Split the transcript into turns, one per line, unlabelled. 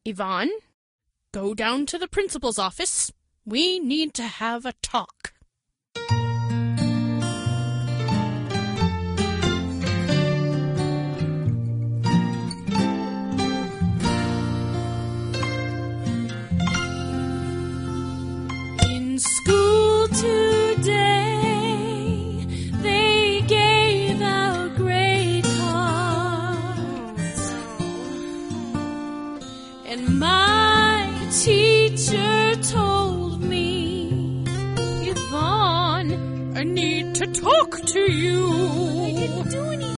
Yvonne, go down to the principal's office. We need to have a talk. In school today, they gave out grade cards, and my teacher told me, Yvonne, I need to talk to you.